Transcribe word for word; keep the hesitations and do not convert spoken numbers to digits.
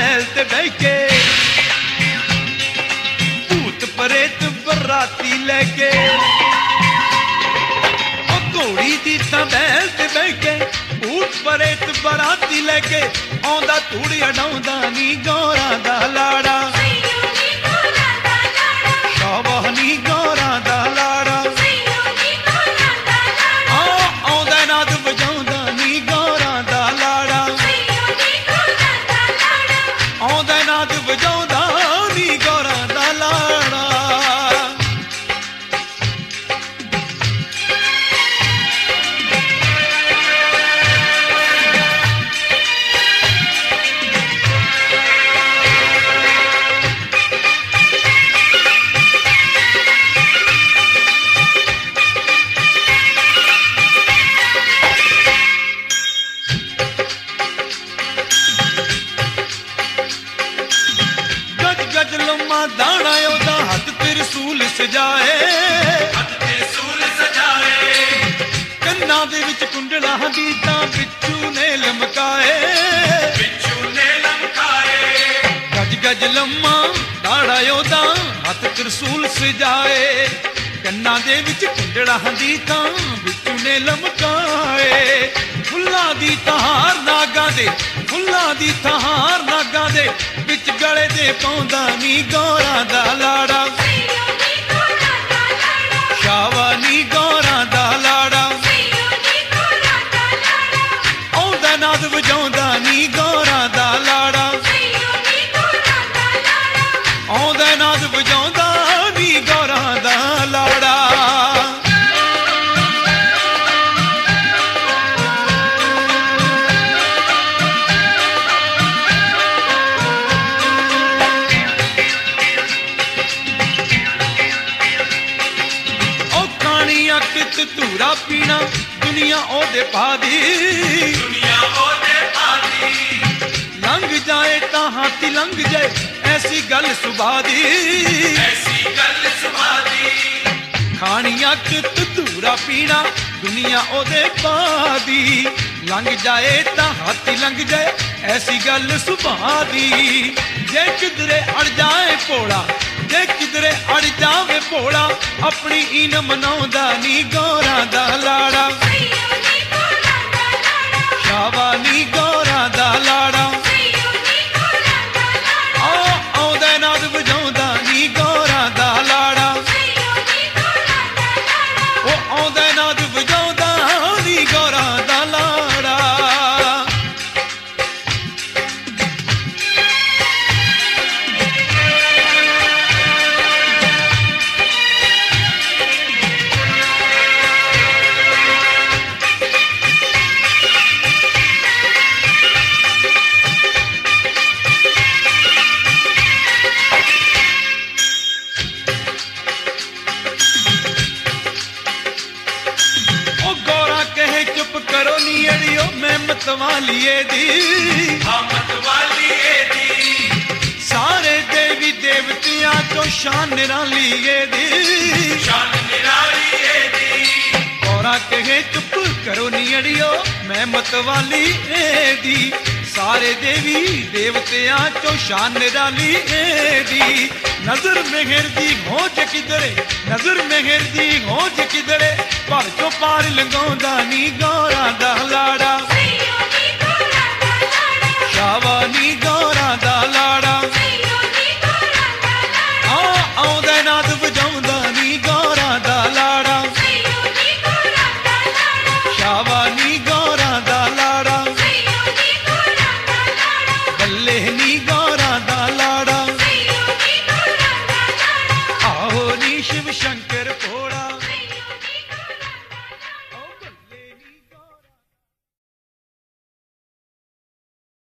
महल ते बह के भूत प्रेत बराती लेके घोड़ी दी तां महल ते बह के भूत प्रेत बराती लेके आउंदा धूड़ी अडाउंदा नी गौरा दा लाड़ा शावा नी गौरा दा लाड़ा आउंदा नाद वजाउंदा नी गौरा दा लाड़ा आउंदा नाद वजाउंदा नी गौरा दा लाड़ा दाना ओदा हथ त्रिसूल सजाए हथ त्रिसूल सजाए कन्ना दे विच कुंडला दी तां बिच्छू ने लमकाए बिच्छू ने लमकाए गज गज लम्मा दाड़ा ओदा हथ त्रिसूल सजाए कन्ना दे विच कुंडला दी तां बिच्छू ने लमकाए फुल्लां दी तहार नागां दे फुल्लां दी तहार नागां दे विच गले दे पौंदा नी गौरा दा लाड़ा शावा नी गौरा दा लाड़ा आउंदा नाद वजाउंदा नी गौरा दा लाड़ा आउंदा नाद वजाउंदा नी गौरा दा लाड़ा धूरा पीना दुनिया ओदे पादी दुनिया ओदे पादी लंघ जाए तां हाथी लंघ जाए ऐसी गल सुभादी ऐसी गल सुभादी खानी अक धूरा पीना दुनिया ओदे पादी लंघ जाए तां हाथी लंघ जाए ऐसी गल सुभादी जे किधरे अड़ जाए भोला जे किधरे अड़ जावे भोला अपनी इन मनाउंदा नी गौरा दा लाड़ा शावा नी गौरा दा लाड़ा आउंदा नाद वजाउंदा नी गौरा दा लाड़ा ओ आउंदा नाद वजाउंदा नी गौरा दा लाड़ा करो नी अड़ियो मैं मतवालिए दी हाँ मतवालिए दी सारे देवी देवतियां तो शान निरालिए दी शान निरालिए दी औरा कहे चुप करो नी अड़ियो मैं मतवालिए दी सारे देवी देवतियां तो शान निरालिए दी नजर मेहर दी होज किधरे नजर मेहर दी होज किधरे पर चो पार लंघाउंदा नी गौरा दा लाड़ा शावा नी गौरा